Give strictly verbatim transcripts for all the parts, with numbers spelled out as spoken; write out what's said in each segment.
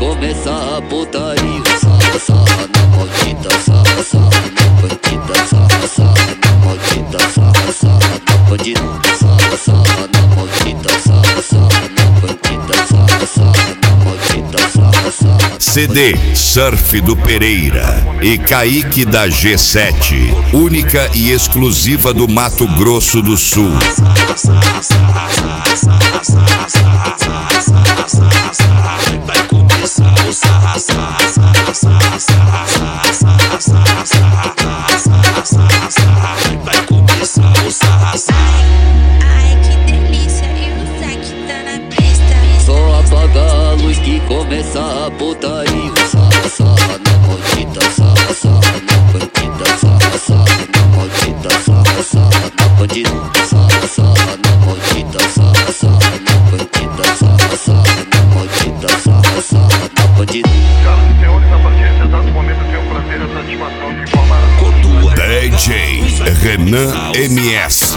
começar a putaria. Sarra, sarra na maldita, sarra, sarra na bandida, sarra, sarra na maldita, sarra, sarra na bandida, sarra, sarra na maldita, sarra, sarra na bandida, sarra, sarra na maldita, sarra, sarra. C D Surf do Pereira e Kaique da G sete, única e exclusiva do Mato Grosso do Sul. Vai começar o sarra, sarra, sarra, sarra, sarra, sarra, sarra, sarra, sarra, sarra. Vai começar o sarra, sarra. Ai, que delícia, e o Zac tá na pista. Só apagar a luz que começa a putaria. Sarra, sarra na maldita, sarra, sarra na bandida, sarra, sarra na maldita, sarra, sarra na bandida, sarra, sarra na maldita, sarra, sarra na bandida, sarra, sarra na maldita, sarra, sarra na bandida. Senhoras e senhores, a partir desse exato momento eu tenho o prazer e a satisfação de informar a D J Renan M S.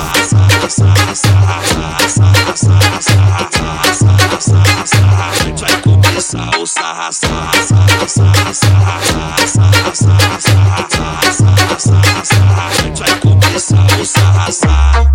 Vai começar o sarra, sarra, sarra, sarra, sarra, sarra, sarra, sarra, sarra, sarra. Vai começar o sarra, sarra.